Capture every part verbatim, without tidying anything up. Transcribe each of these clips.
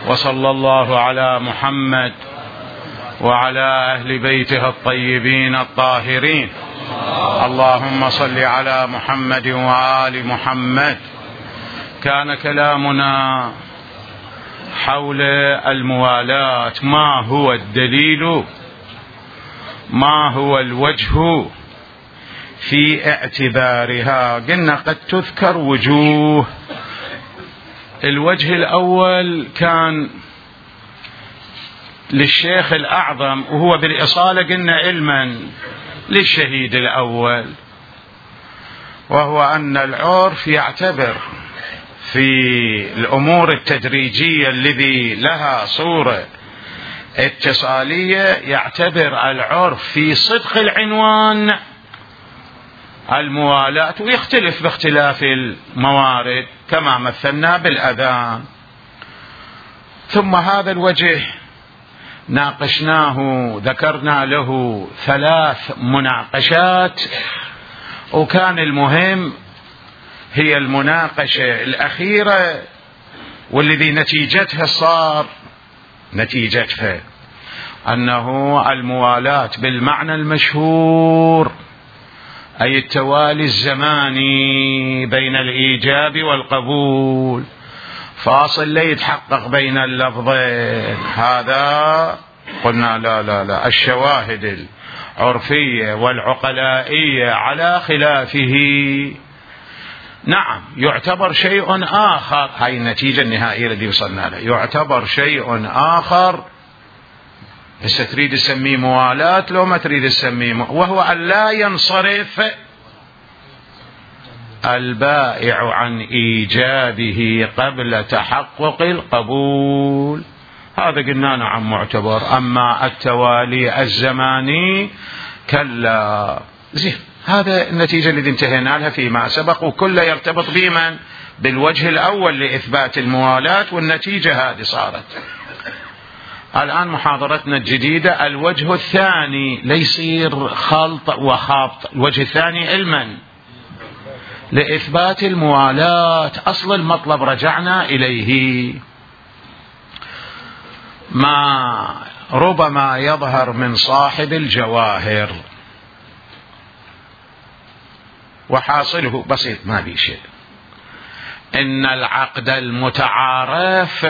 وصلى الله على محمد وعلى أهل بيته الطيبين الطاهرين. اللهم صل على محمد وآل محمد. كان كلامنا حول الموالاة، ما هو الدليل، ما هو الوجه في اعتبارها. قلنا قد تذكر وجوه. الوجه الأول كان للشيخ الأعظم، وهو بالإصالة قلنا علما للشهيد الأول، وهو أن العرف يعتبر في الأمور التدريجية الذي لها صورة اتصالية، يعتبر العرف في صدق العنوان الموالاة، ويختلف باختلاف الموارد كما مثلنا بالأذان. ثم هذا الوجه ناقشناه، ذكرنا له ثلاث مناقشات، وكان المهم هي المناقشة الأخيرة والذي نتيجتها صار نتيجتها أنه الموالاة بالمعنى المشهور، أي التوالي الزماني بين الإيجاب والقبول، فاصل لا يتحقق بين اللفظين. هذا قلنا لا لا لا، الشواهد العرفية والعقلائية على خلافه نعم يعتبر شيء آخر. هاي النتيجة النهائية التي وصلنا لها، يعتبر شيء آخر. هسه تريد تسميه موالاة لو ما تريد تسميه، وهو أن لا ينصرف البائع عن إيجابه قبل تحقق القبول. هذا قلنا نعم معتبر. أما التوالي الزماني كلا. زين، هذا النتيجة التي انتهينا لها فيما سبق، وكله يرتبط بمن؟ بالوجه الأول لإثبات الموالاة، والنتيجة هذه صارت. الآن محاضرتنا الجديدة الوجه الثاني، ليصير خلط وخابط. الوجه الثاني علما لإثبات الموالاة، أصل المطلب رجعنا إليه، ما ربما يظهر من صاحب الجواهر، وحاصله بسيط ما بي شيء. إن العقد المتعارف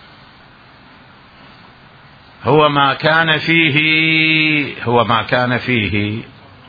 هو ما كان فيه هو ما كان فيه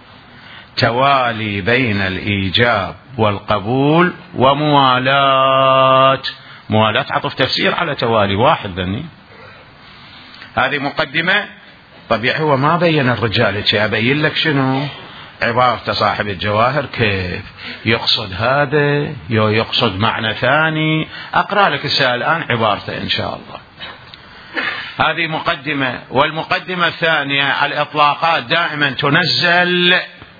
توالي بين الإيجاب والقبول وموالاة. موالاة عطف تفسير على توالي واحد ذني. هذه مقدمة. طبيعي هو ما بين الرجال شيء، أبين لك شنو عبارة صاحب الجواهر، كيف يقصد هذا يو يقصد معنى ثاني. أقرأ لك السؤال الآن عبارته إن شاء الله. هذه مقدمة. والمقدمة الثانية، الإطلاقات دائما تنزل،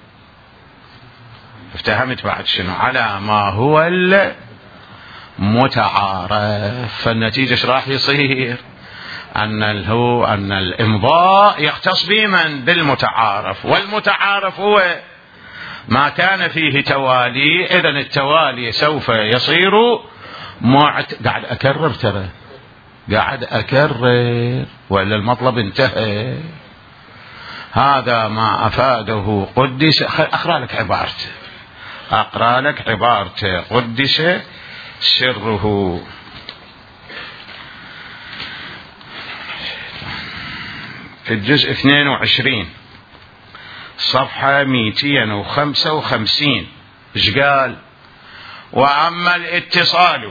افتهمت بعد شنو؟ على ما هو المتعارف. فالنتيجة ايش راح يصير؟ أن هو أن الإمضاء يختص بمن؟ بالمتعارف، والمتعارف هو ما كان فيه توالي. إذن التوالي سوف يصير معت... قاعد أكرر ترى قاعد أكرر وإلا المطلب انتهى. هذا ما أفاده قدس. أقرأ لك عبارته أقرأ لك عبارته قدس سره. في الجزء اثنين وعشرين صفحة مئتين وخمسة وخمسين ايش قال؟ وأما الاتصال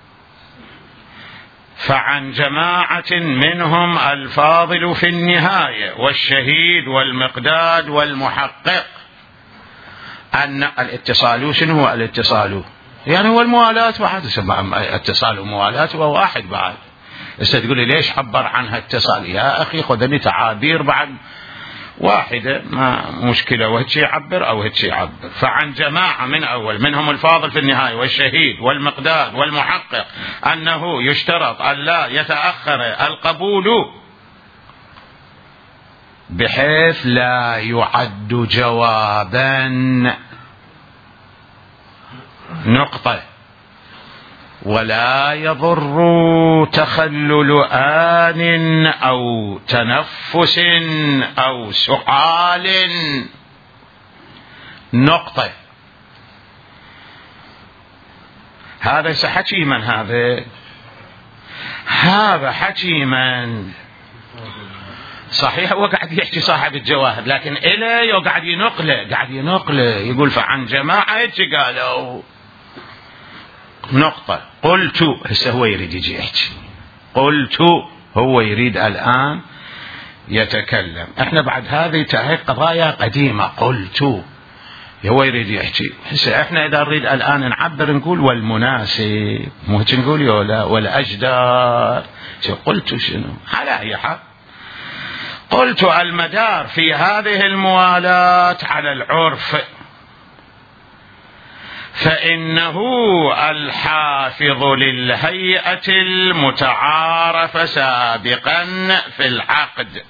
فعن جماعة منهم الفاضل في النهاية والشهيد والمقداد والمحقق. أن الاتصال شنو هو الاتصال؟ يعني هو الموالاة بعد، اتصال وموالاة هو واحد بعد. هسه تقول لي ليش عبر عنها اتصال؟ يا أخي خذني تعابير بعد واحدة ما مشكلة، وهالشي يعبر أو هالشي يعبر. فعن جماعة من أول منهم الفاضل في النهاية والشهيد والمقداد والمحقق أنه يشترط أن لا يتأخر القبول بحيث لا يعد جوابا. نقطة. ولا يضر تخلل آن أو تنفس أو سعال. نقطة. هذا سحكي من هذا هذا حكي من صحيح هو قاعد يحكي صاحب الجواهر، لكن إليه وقاعد ينقله قاعد ينقله يقول فعن جماعة هيك قالوا. نقطة. قلت هسه هو يريد يجي يحكي. قلت هو يريد الآن يتكلم. احنا بعد هذه هي قضايا قديمة. قلت هو يريد يحكي. هسه احنا اذا نريد الآن نعبر نقول والمناسب، مو هيك نقول يولا والأجدار. قلت شنو على أي حال. قلت المدار في هذه الموالاة على العرف، فإنه الحافظ للهيئة المتعارف سابقا في العقد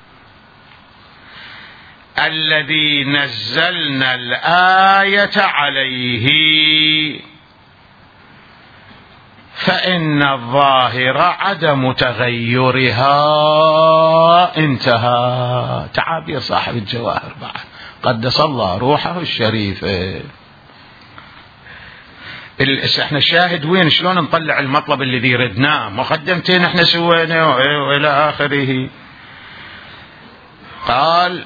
الذي نزلنا الآية عليه، فإن الظاهر عدم تغيرها. انتهى. تعابير صاحب الجواهر بعد قدس الله روحه الشريفة. احنا الشاهد وين؟ شلون نطلع المطلب الذي ردناه؟ مقدمتين احنا سوينا والى اخره. قال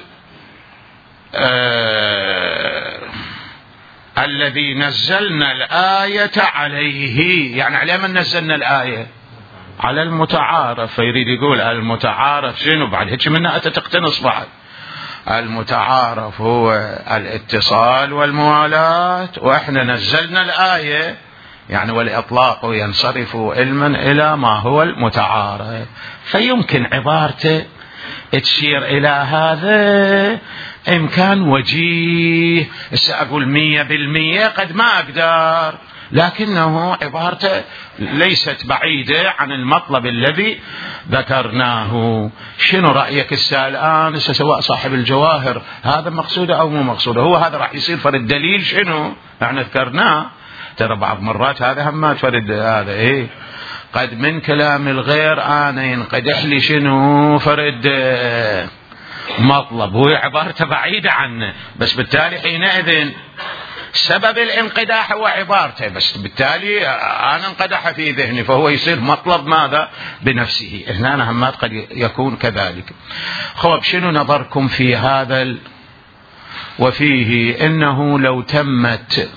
آه الذي نزلنا الآية عليه، يعني على من نزلنا الآية؟ على المتعارف. فيريد يقول المتعارف شنو؟ بعد هيك منها أنت تقتنص بعد. المتعارف هو الاتصال والموالاة، وإحنا نزلنا الآية يعني والإطلاق ينصرف علما إلى ما هو المتعارف. فيمكن عبارته تشير إلى هذا إمكان وجيه. سأقول مية بالمية قد ما أقدر، لكنه عبارته ليست بعيدة عن المطلب الذي ذكرناه. شنو رأيك الآن سواء صاحب الجواهر هذا مقصوده أو مو مقصوده؟ هو هذا راح يصير فرد دليل شنو احنا ذكرناه. ترى بعض مرات هذا هم فرد هذا ايه قد من كلام الغير أنا ينقدح لي شنو فرد مطلب هو عبارته بعيدة عنه، بس بالتالي حينئذ سبب الانقداح هو عبارته، بس بالتالي أنا انقدح في ذهني فهو يصير مطلب ماذا بنفسه. هنا همات قد يكون كذلك. خب شنو نظركم في هذا ال... وفيه إنه لو تمت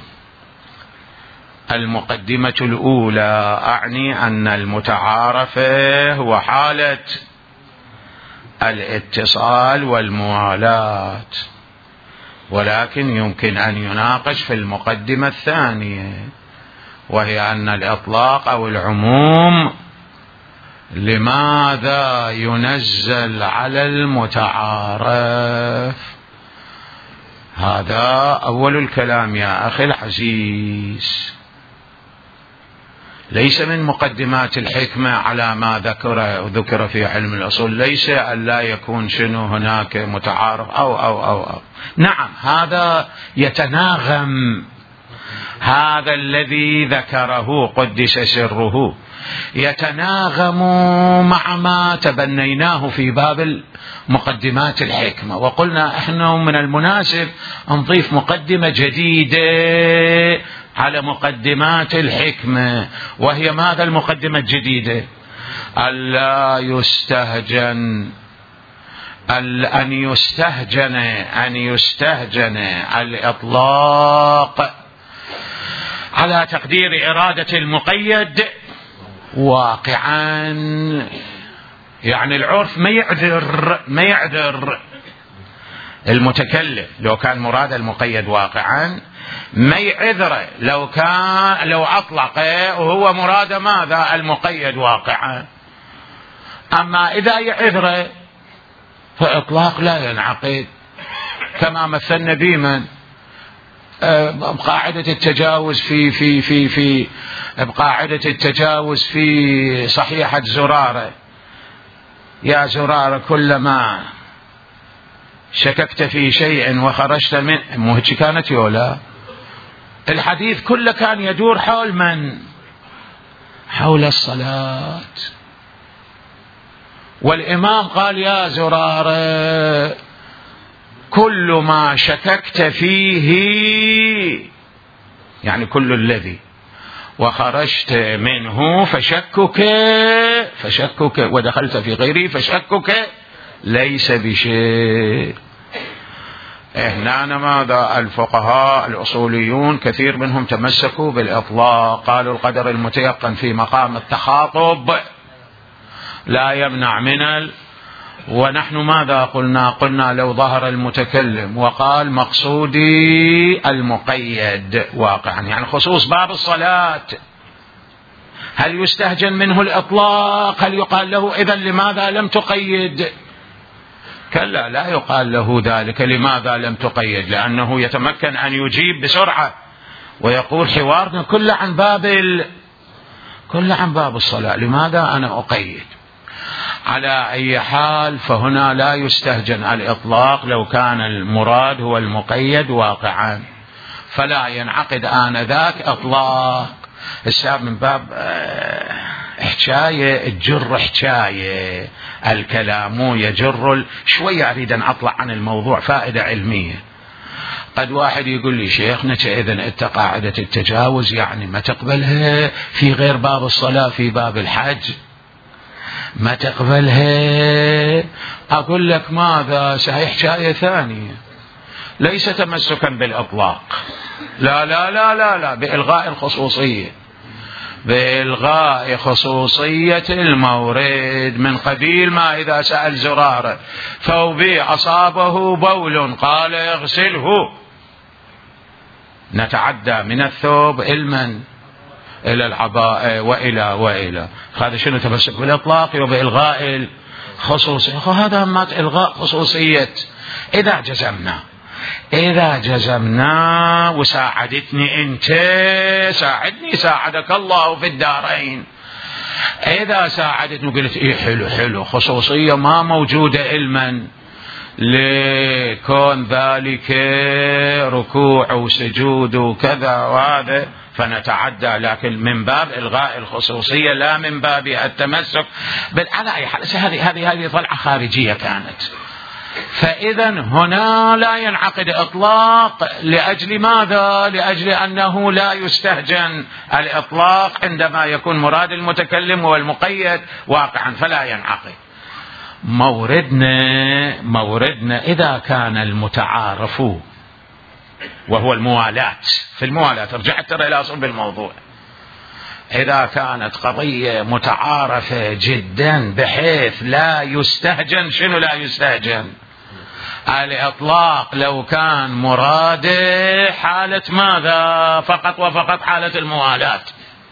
المقدمة الأولى أعني أن المتعارف هو حالة الاتصال والموالاة، ولكن يمكن أن يناقش في المقدمة الثانية وهي أن الإطلاق أو العموم لماذا ينزل على المتعارف. هذا أول الكلام يا أخي العزيز، ليس من مقدمات الحكمة على ما ذكر ذكر في علم الأصول، ليس أن لا يكون شنو هناك متعارف أو أو أو, أو. نعم هذا يتناغم، هذا الذي ذكره قدس سره يتناغم مع ما تبنيناه في باب مقدمات الحكمة، وقلنا احنا من المناسب نضيف مقدمة جديدة على مقدمات الحكمة، وهي ماذا المقدمة الجديدة؟ ألا يستهجن أن يستهجن أن يستهجن الإطلاق على تقدير إرادة المقيد واقعا. يعني العرف ما يعذر ما يعذر المتكلم لو كان مراد المقيد واقعا، ما يعذره لو كان لو أطلق وهو مراد ماذا المقيد واقعا. أما إذا يعذره فإطلاق لا ينعقد، كما مثلنا بمن بقاعدة التجاوز في في في في بقاعدة التجاوز في صحيحة زرارة. يا زرارة كلما شككت في شيء وخرجت من، مو هيك كانت يولا؟ الحديث كله كان يدور حول من؟ حول الصلاة. والإمام قال يا زرارة كل ما شككت فيه يعني كل الذي وخرجت منه فشكك فشكك ودخلت في غيره فشكك ليس بشيء. هنا ماذا الفقهاء الأصوليون كثير منهم تمسكوا بالإطلاق، قالوا القدر المتيقن في مقام التخاطب لا يمنع من ال... ونحن ماذا قلنا؟ قلنا لو ظهر المتكلم وقال مقصودي المقيد واقعا، يعني خصوص باب الصلاة، هل يستهجن منه الإطلاق؟ هل يقال له إذن لماذا لم تقيد؟ كلا، لا يقال له ذلك. لماذا لم تقيد؟ لأنه يتمكن أن يجيب بسرعة ويقول حوارنا كله عن باب ال... كله عن باب الصلاة، لماذا أنا أقيد؟ على أي حال فهنا لا يستهجن الإطلاق لو كان المراد هو المقيد واقعا، فلا ينعقد آنذاك إطلاق. السبب من باب حكاية تجر حكاية، الكلام يجر شوية. أريد أن أطلع عن الموضوع فائدة علمية. قد واحد يقول لي شيخنا إذن أنت قاعدة التجاوز يعني ما تقبلها في غير باب الصلاة، في باب الحج ما تقبلها؟ أقول لك ماذا؟ صحيح حكاية ثانية، ليس تمسكا بالإطلاق، لا لا لا لا لا، بإلغاء الخصوصية، بإلغاء خصوصية المورد، من قبيل ما إذا سأل زرارة ثوبي أصابه بول قال اغسله، نتعدى من الثوب علما إلى العباء وإلى وإلى. هذا شنو؟ تمسك بالإطلاق وبإلغاء الخصوصية. هذا ما إلغاء خصوصية. إذا جزمنا إذا جزمنا وساعدتني أنت، ساعدني ساعدك الله في الدارين. إذا ساعدتني وقلت إيه حلو حلو خصوصية ما موجودة علما، لكون ذلك ركوع وسجود وكذا وهذا فنتعدى، لكن من باب إلغاء الخصوصية لا من باب التمسك. بل على أي حال هذه هذه هذه طلعة خارجية كانت. فإذا هنا لا ينعقد إطلاق. لأجل ماذا؟ لأجل أنه لا يستهجن الإطلاق عندما يكون مراد المتكلم والمقيد واقعا، فلا ينعقد. موردنا موردنا إذا كان المتعارف وهو الموالاة، في الموالاة رجعت ترى إلى أصل بالموضوع، إذا كانت قضية متعارفة جدا بحيث لا يستهجن، شنو لا يستهجن؟ الإطلاق لو كان مراده حالة ماذا؟ فقط وفقط حالة الموالاة،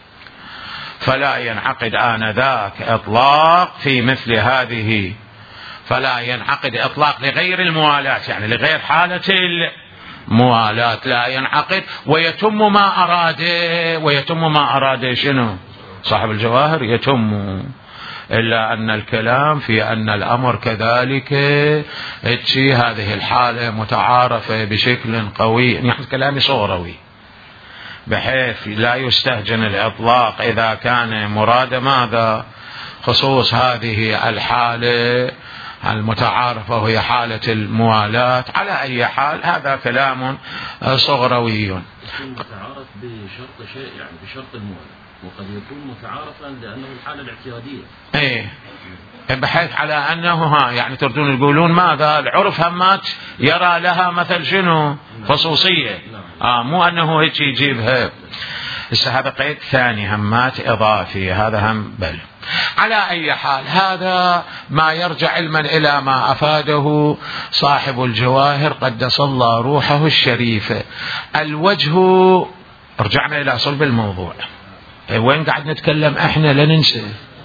فلا ينعقد آنذاك إطلاق في مثل هذه، فلا ينعقد إطلاق لغير الموالاة، يعني لغير حالة الموالاة لا ينعقد. ويتم ما أراده، ويتم ما أراده شنو؟ صاحب الجواهر يتم، إلا أن الكلام في أن الأمر كذلك اتشي هذه الحالة متعارفة بشكل قوي، يعني كلامي صوروي، بحيث لا يستهجن الإطلاق إذا كان مراد ماذا؟ خصوص هذه الحالة المتعارفة وهي حالة الموالاة. على أي حال هذا كلام صغروي. يكون متعارف بشرط شيء، يعني بشرط الموالاة، وقد يكون متعارفا لأنه الحالة الاعتيادية. إيه، بحيث على أنه ها يعني تردون تقولون ماذا؟ العرف همات يرى لها مثل شنو؟ خصوصية. آه مو أنه هيك يجيبها. هسه هذا قيد ثاني همات إضافي، هذا هم بل. على أي حال هذا ما يرجع علما إلى ما أفاده صاحب الجواهر قدس الله روحه الشريفة. الوجه، رجعنا إلى صلب الموضوع، وين قاعد نتكلم احنا؟ لا ننسى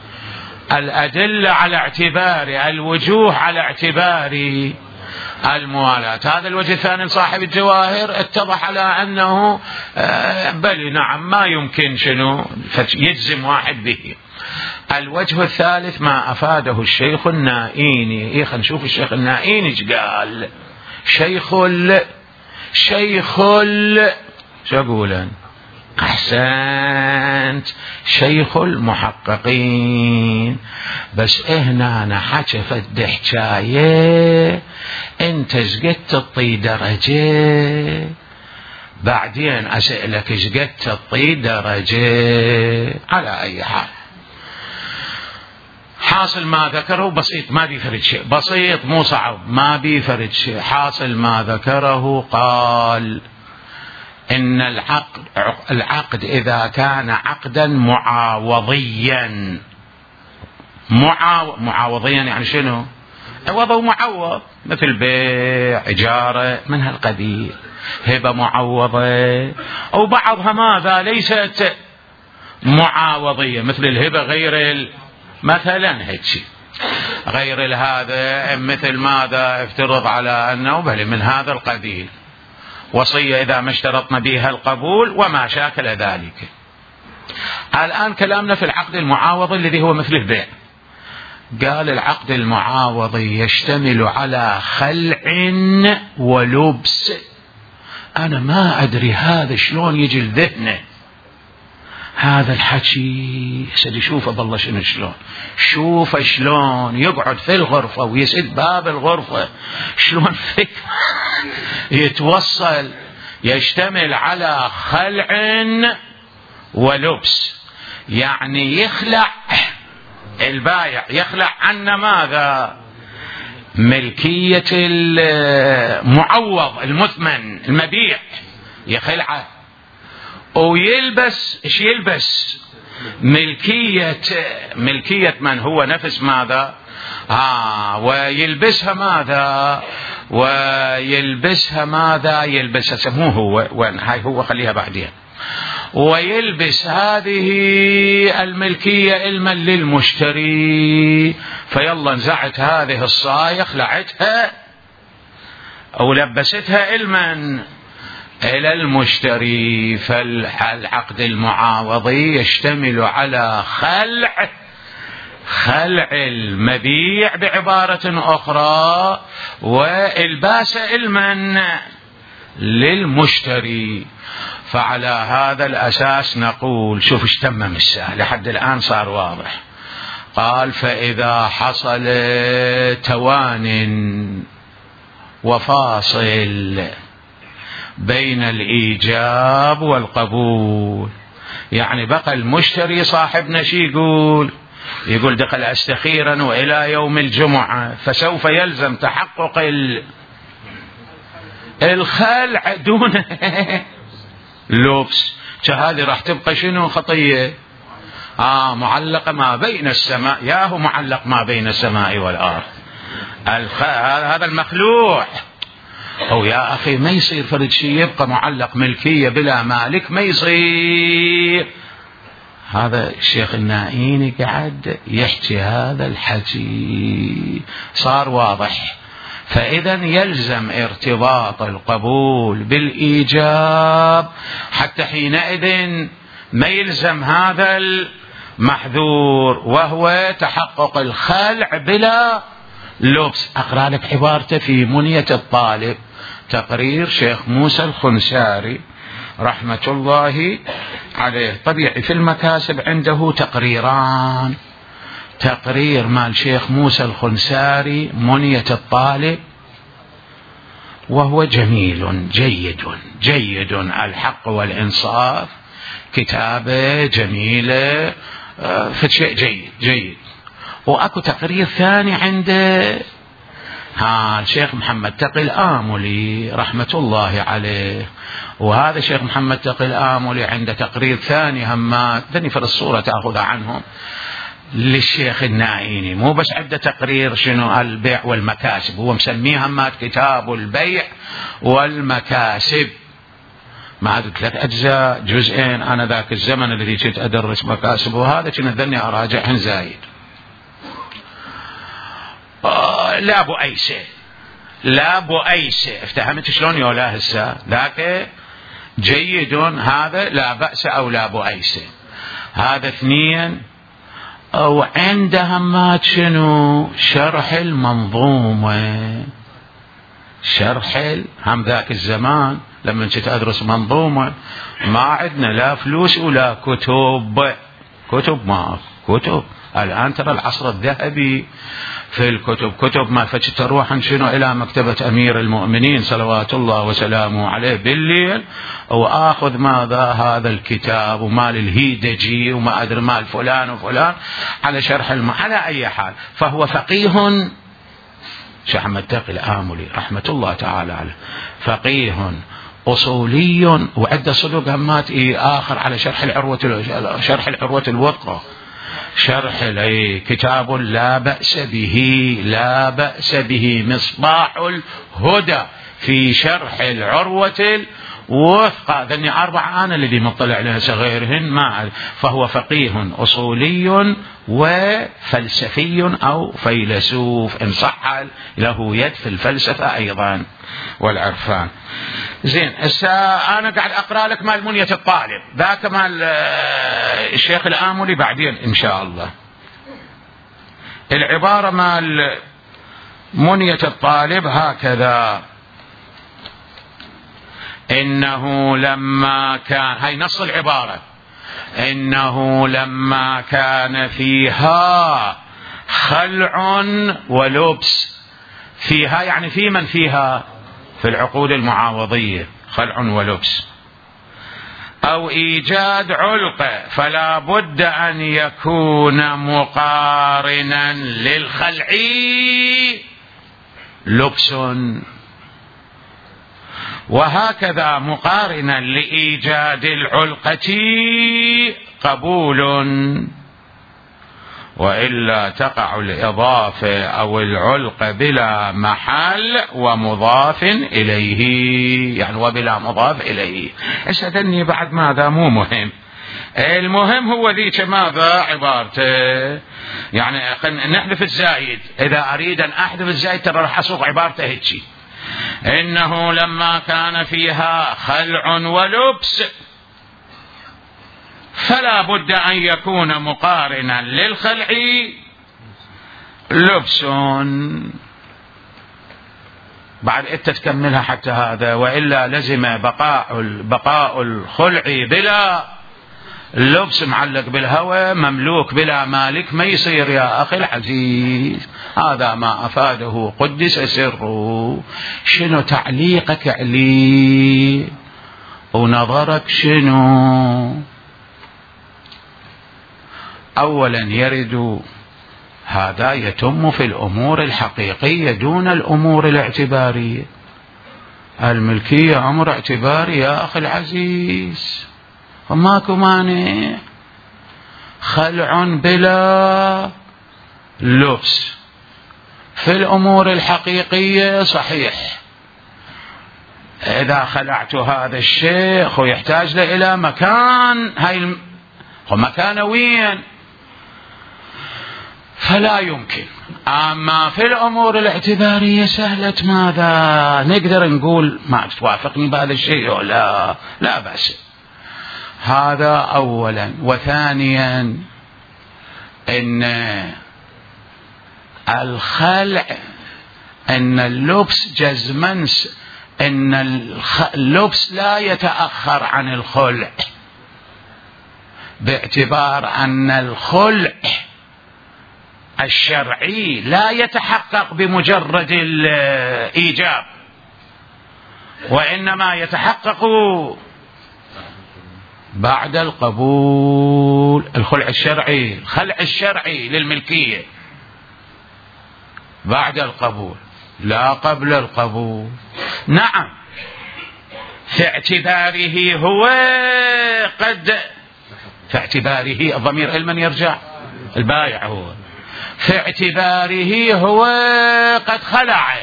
الأدلة على اعتبار الوجوه، على اعتبار الموالاة. هذا الوجه الثاني لصاحب الجواهر اتضح على أنه بل نعم ما يمكن شنو يجزم واحد به. الوجه الثالث ما أفاده الشيخ النائيني. إيه خلينا نشوف الشيخ النائيني ايش قال. شيخ ال شيخ ال شو أقولا أحسنت شيخ المحققين. بس هنا أنا حكفت حكاية أنت شقد تطي درجة، بعدين أسألك شقد تطي درجة. على أي حال حاصل ما ذكره بسيط، ما بيفرد شيء، بسيط مو صعب، ما بيفرد شيء. حاصل ما ذكره قال إن العقد, العقد إذا كان عقدا معاوضيا، معاو معاوضيا يعني شنو؟ عوض ومعوض، مثل بيع، إجارة، من هالقبيل، هبة معوضة، أو بعضها ماذا ليست معاوضية، مثل الهبة غير مثلا هيك غير هذا، مثل ماذا افترض على أنه بل من هذا القبيل، وصية إذا ما اشترطنا بها القبول وما شاكل ذلك. الآن كلامنا في العقد المعاوض الذي هو مثل البيع. قال العقد المعاوضي يشتمل على خلع ولبس. أنا ما أدري هذا شلون يجي لذهنه هذا الحكي. سيدي شوفه بالله شنو شلون، شوفه شلون يقعد في الغرفة ويسد باب الغرفة، شلون فكر يتوصل يشتمل على خلع ولبس، يعني يخلع البايع، يخلع عنا ماذا؟ ملكية المعوض المثمن المبيع، يخلعه، ويلبس ايش يلبس؟ ملكية ملكية من هو نفس ماذا؟ آه ويلبسها ماذا؟ ويلبسها ماذا؟ يلبسها سموه هو، وين هاي هو خليها بعدين. ويلبس هذه الملكية علما للمشتري، فيلا نزعت هذه الصاية خلعتها أو لبستها علما إلى المشتري. فالعقد المعاوضي يشتمل على خلع خلع المبيع بعبارة أخرى، والباس علما للمشتري. فعلى هذا الأساس نقول شوف ايش تمم السهل لحد الآن صار واضح. قال فإذا حصل توان وفاصل بين الإيجاب والقبول، يعني بقى المشتري صاحبنا شي يقول يقول دخل أستخيرا وإلى يوم الجمعة، فسوف يلزم تحقق الخلع دون لبس. فهذه راح تبقى شنو؟ خطية آه معلقة ما بين السماء، ياهو معلق ما بين السماء والأرض. الخ... هذا المخلوع. أو يا أخي ما يصير فرد شيء يبقى معلق ملكية بلا مالك، ما يصير. هذا الشيخ النائيني قاعد يحكي هذا الحكي صار واضح. فإذا يلزم ارتباط القبول بالإيجاب، حتى حينئذ ما يلزم هذا المحذور وهو تحقق الخلع بلا لبس. أقرأ لك عبارته في منية الطالب، تقرير شيخ موسى الخنساري رحمة الله عليه. طبيعي في المكاسب عنده تقريران، تقرير مال شيخ موسى الخنساري منية الطالب، وهو جميل جيد جيد الحق والإنصاف، كتابة جميلة، فشيء جيد جيد. وأكو تقرير ثاني عنده ها الشيخ محمد تقي الآملي رحمة الله عليه، وهذا الشيخ محمد تقي الآملي عنده تقرير ثاني همات ذني في الصورة تأخذ عنهم للشيخ النائيني، مو بس عنده تقرير شنو البيع والمكاسب، هو مسميه همات كتاب البيع والمكاسب، ما عاد ثلاث أجزاء جزئين. أنا ذاك الزمن الذي كنت أدرس مكاسب وهذا كنت ذني أراجعهن زايد. آه لا أبو أيسة لا أبو أيسة افتهمت شلون يولا هسه ذاك جيد، هذا لا بأس أو لا أبو أيسة، هذا اثنين. أو عندها ما شنو شرح المنظومة، شرح هم ذاك الزمان لما كنت أدرس منظومة ما عندنا لا فلوس ولا كتب، كتب ما كتب. الآن ترى العصر الذهبي في الكتب، كتب ما فتش تروح شنو إلى مكتبة أمير المؤمنين صلوات الله وسلامه عليه بالليل وآخذ ماذا هذا الكتاب ومال الهيدجي وما أدري مال فلان وفلان على شرح الم... على أي حال. فهو فقيه شيخ أحمد تقي الآملي رحمة الله تعالى عليه، فقيه أصولي وعدة صدوق همات إيه آخر على شرح العروة، شرح العروة الوثقى، شرح لي كتاب لا بأس به، لا بأس به مصباح الهدى في شرح العروة الوثقى. ذني أربع أنا الذي مطلع عليها صغيرهن ما. فهو فقيه أصولي وفلسفي أو فيلسوف إن صح له يد في الفلسفة أيضا والعرفان. زين أنا قاعد أقرأ لك مال منية الطالب، ذاك مال الشيخ الآملي بعدين إن شاء الله. العبارة مال منية الطالب هكذا: إنه لما كان، هاي نص العبارة، إنه لما كان فيها خلع ولبس، فيها يعني في من فيها؟ في العقود المعاوضية خلع ولبس، أو إيجاد علقة، فلا بد أن يكون مقارنا للخلع لبس، وهكذا مقارنا لإيجاد العلقة قبول، وإلا تقع الإضافة أو العلقة بلا محل ومضاف إليه، يعني وبلا مضاف إليه. أشهدني بعد ماذا مو مهم، المهم هو ذيك ماذا عبارته، يعني نحذف الزايد، إذا أريد أن أحذف الزايد ترى راح أصوغ عبارته هيك: إنه لما كان فيها خلع ولبس فلا بد أن يكون مقارنا للخلع لبس. بعد أنت تكملها حتى هذا: وإلا لزم بقاء بقاء الخلع بلا لبس، معلق بالهوى مملوك بلا مالك ما يصير يا أخي العزيز. هذا ما أفاده قدس سره. شنو تعليقك عليه ونظرك شنو؟ أولا يرد هذا يتم في الأمور الحقيقية دون الأمور الاعتبارية. الملكية أمر اعتباري يا أخي العزيز، وماكو مانع. خلع بلا لبس في الأمور الحقيقية صحيح، إذا خلعت هذا الشيء ويحتاج له إلى مكان، هاي مكان وين؟ فلا يمكن. أما في الأمور الاعتبارية سهلة ماذا؟ نقدر نقول ما توافقني بهذا الشيء لا لا بأس. هذا أولا. وثانيا إن الخلع، إن اللبس جزما، إن اللبس لا يتأخر عن الخلع، باعتبار أن الخلع الشرعي لا يتحقق بمجرد الإيجاب، وإنما يتحقق بعد القبول. الخلع الشرعي، الخلع الشرعي للملكية بعد القبول لا قبل القبول. نعم في اعتباره هو قد، في اعتباره الضمير لمن يرجع؟ البايع هو. في اعتباره هو قد خلع،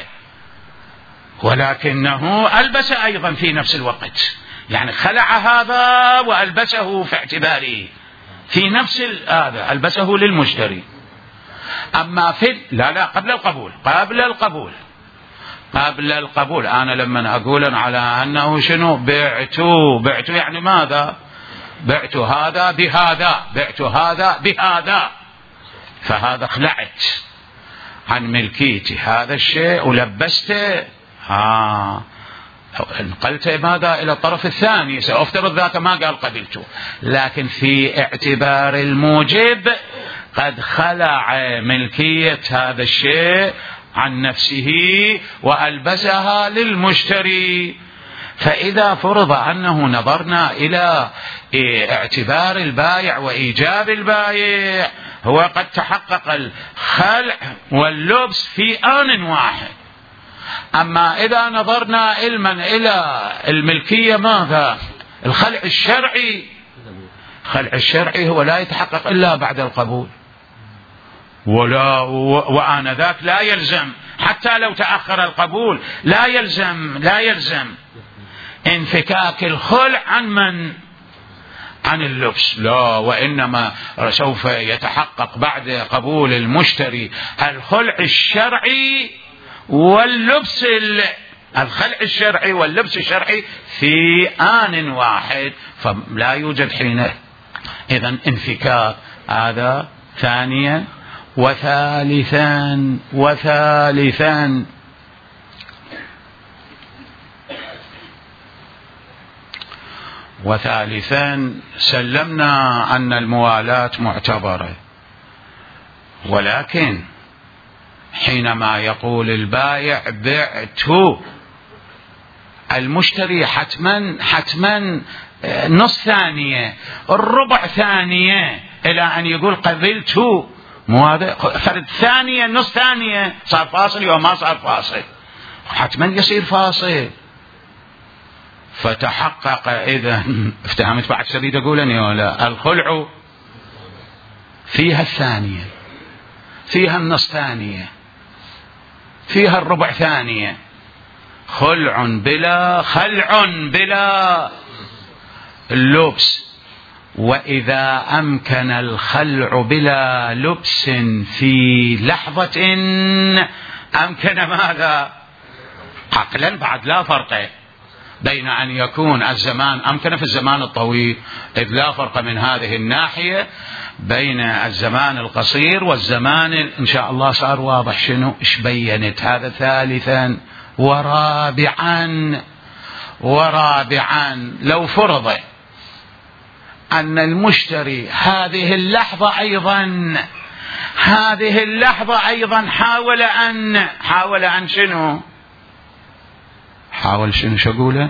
ولكنه ألبس أيضا في نفس الوقت، يعني خلع هذا وألبسه في اعتباره في نفس هذا، ألبسه للمشتري. أما في لا لا قبل القبول، قبل القبول قبل القبول أنا لما أقول على أنه شنو بعتو بعتو يعني ماذا؟ بعت هذا بهذا، بعت هذا بهذا، فهذا خلعت عن ملكيتي هذا الشيء ولبسته. ها نقلت ماذا إلى الطرف الثاني، سأفترض ذاك ما قال قبلته، لكن في اعتبار الموجب قد خلع ملكية هذا الشيء عن نفسه وألبسها للمشتري. فإذا فرض أنه نظرنا إلى اعتبار البائع وإيجاب البائع، هو قد تحقق الخلع واللبس في آن واحد. أما إذا نظرنا علما إلى الملكية ماذا؟ الخلع الشرعي، الخلع الشرعي هو لا يتحقق إلا بعد القبول، ولا وآنذاك لا يلزم حتى لو تأخر القبول لا يلزم لا يلزم انفكاك الخلع عن من؟ عن اللبس، لا، وإنما سوف يتحقق بعد قبول المشتري الخلع الشرعي واللبس الخلع الشرعي واللبس الشرعي في آن واحد، فلا يوجد حين إذن انفكاك. هذا ثانيا. وثالثا وثالثا وثالثا سلمنا أن الموالاة معتبرة، ولكن حينما يقول البائع بعت، المشتري حتما حتما نص ثانية الربع ثانية إلى أن يقول قبلت، مو هذا فرد ثانية نص ثانية صار فاصل أو ما صار فاصل، حتما يصير فاصل. فتحقق إذا افتهمت بعد شديد أقولني ولا الخلع فيها الثانية، فيها النص ثانية، فيها الربع ثانية، خلع بلا خلع بلا اللبس. وإذا أمكن الخلع بلا لبس في لحظة أمكن ماذا؟ عقلا بعد لا فرق بين أن يكون الزمان أمكن في الزمان الطويل، إذ لا فرق من هذه الناحية بين الزمان القصير والزمان إن شاء الله صار واضح شنو إيش بينت. هذا ثالثا. ورابعا ورابعا لو فرض أن المشتري هذه اللحظة أيضا هذه اللحظة أيضا حاول أن حاول أن شنو حاول شنو شقوله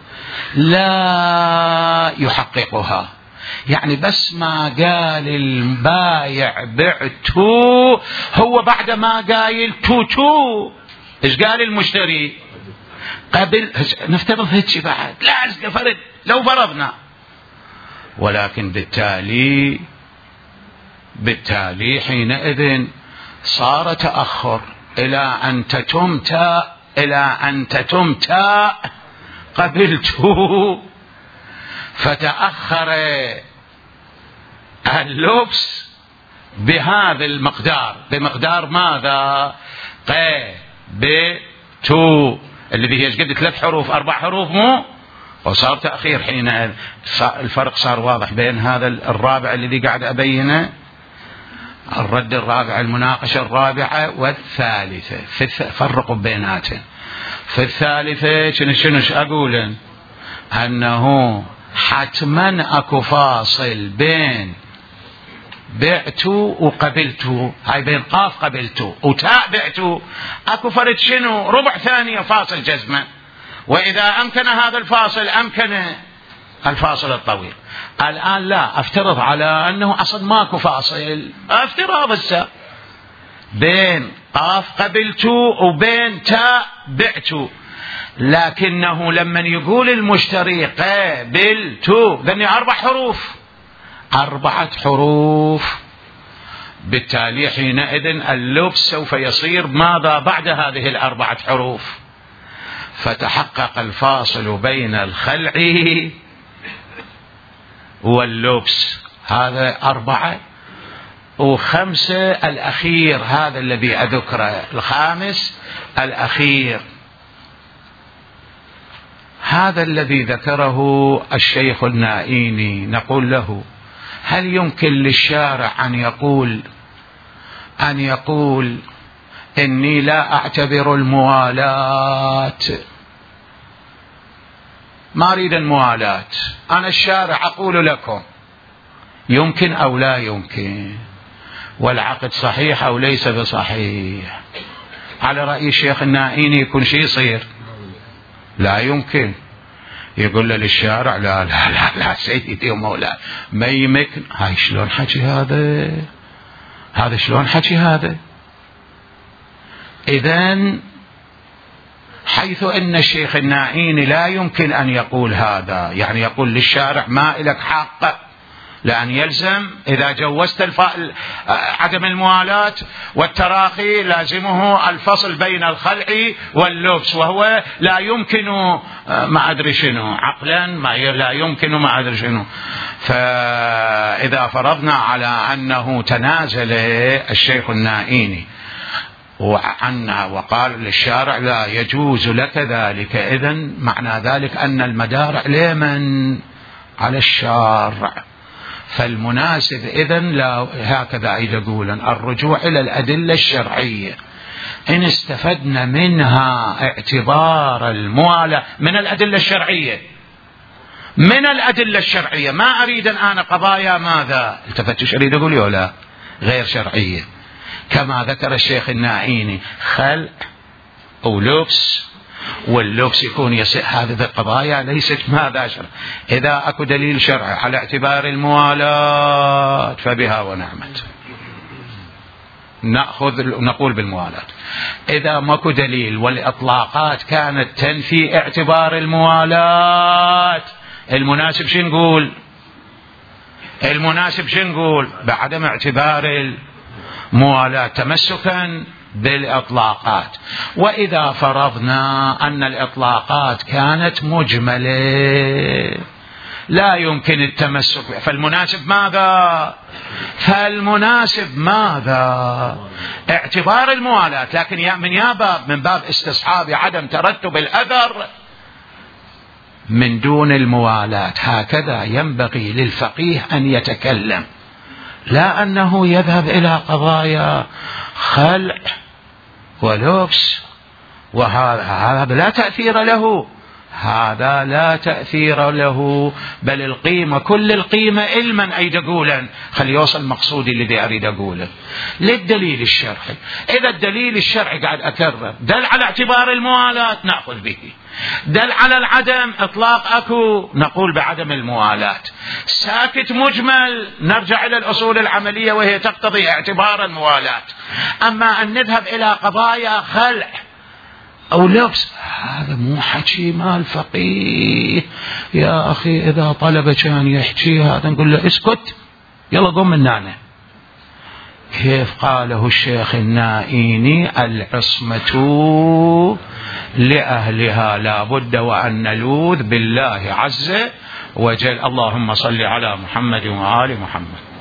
لا يحققها، يعني بس ما قال البايع بعته هو بعد ما قايل توتو ايش قال المشتري؟ قبل. نفترض هيك بعد لا فرد لو فرضنا، ولكن بالتالي بالتالي حينئذ صار تأخر إلى أن تتم تاء إلى أن تتم تاء قبلته، فتأخر اللبس بهذا المقدار، بمقدار ماذا؟ ق ب تو اللي به قد ثلاث حروف أربع حروف مو، وصار تأخير. حين الفرق صار واضح بين هذا الرابع الذي قاعد أبينه، الرد الرابع، المناقشة الرابعة والثالثة، فرقوا بيناتهم. في الثالثة شنو شنو أقول؟ أنه حتما أكو فاصل بين بعتوا وقبلتوا، هاي بين قاف قبلتوا وتاء بعتوا أكو فرد شنو ربع ثانية فاصل جزما. وإذا أمكن هذا الفاصل أمكن الفاصل الطويل. الآن لا أفترض على أنه أصلا ماكو فاصل، افتراض السا بين قاف قبلتوا وبين تاء بعتوا، لكنه لما يقول المشتري قبلتوا ذني أربع حروف أربعة حروف، بالتالي حينئذ اللبس سوف يصير ماذا بعد هذه الأربعة حروف؟ فتحقق الفاصل بين الخلع واللبس. هذا أربعة. وخمسة الأخير، هذا الذي أذكره، الخامس الأخير، هذا الذي ذكره الشيخ النائيني. نقول له هل يمكن للشارع أن يقول أن يقول إني لا أعتبر الموالاة ما أريد الموالاة، أنا الشارع أقول لكم يمكن أو لا يمكن، والعقد صحيح أو ليس بصحيح. على رأي الشيخ النائيني يكون شيء يصير لا يمكن، يقول له للشارع لا لا لا لا سيدي ومولاي ما يمكن. هاي شلون حكي هذا؟ هذا شلون حكي هذا؟ إذن حيث أن الشيخ النائيني لا يمكن أن يقول هذا، يعني يقول للشارع ما لك حق، لأن يلزم إذا جوزت الف... عدم الموالاة والتراخي لازمه الفصل بين الخلع واللبس، وهو لا يمكن ما أدري شنو عقلا، ما لا يمكن ما أدري شنو. فإذا فرضنا على أنه تنازل الشيخ النائيني وعنا وقال للشارع لا يجوز لك ذلك، إذن معنى ذلك أن المدار لمن؟ على الشارع. فالمناسب إذن لا هكذا يقولون الرجوع إلى الأدلة الشرعية، إن استفدنا منها اعتبار الموالاة من الأدلة الشرعية، من الأدلة الشرعية. ما أريد أنا قضايا ماذا التفتش أريد أقول ولا غير شرعية، كما ذكر الشيخ النائيني خلع أو لبس، واللبس يكون يصح. هذه القضايا ليست ماذا شرع. إذا أكو دليل شرعي على اعتبار الموالاة فبها ونعمت، نأخذ نقول بالموالاة. إذا ماكو دليل والإطلاقات كانت تنفي اعتبار الموالاة، المناسب شو نقول؟ المناسب شو نقول؟ بعدم اعتبار الموالاة تمسكا بالإطلاقات. وإذا فرضنا أن الإطلاقات كانت مجملة لا يمكن التمسك، فالمناسب ماذا؟ فالمناسب ماذا؟ اعتبار الموالاة، لكن من يا باب من باب استصحاب عدم ترتب الأثر من دون الموالاة. هكذا ينبغي للفقيه أن يتكلم، لا أنه يذهب إلى قضايا خلع ولبس وهذا هذا لا تأثير له، هذا لا تأثير له، بل القيمة كل القيمة علما أي تقولا. خلي يوصل مقصودي الذي أريد أقوله للدليل الشرعي. إذا الدليل الشرعي قاعد أكرر دل على اعتبار الموالاة نأخذ به، دل على العدم إطلاق أكو نقول بعدم الموالاة، ساكت مجمل نرجع إلى الأصول العملية وهي تقتضي اعتبار الموالاة. أما أن نذهب إلى قضايا خلع أو لبس هذا مو حكي مال فقيه يا أخي. إذا طلب كان يحكي هذا نقول له اسكت يلا قم من هنا. كيف قاله الشيخ النائيني العصمة لأهلها لا بد وأن نلوذ بالله عز وجل. اللهم صل على محمد وآل محمد.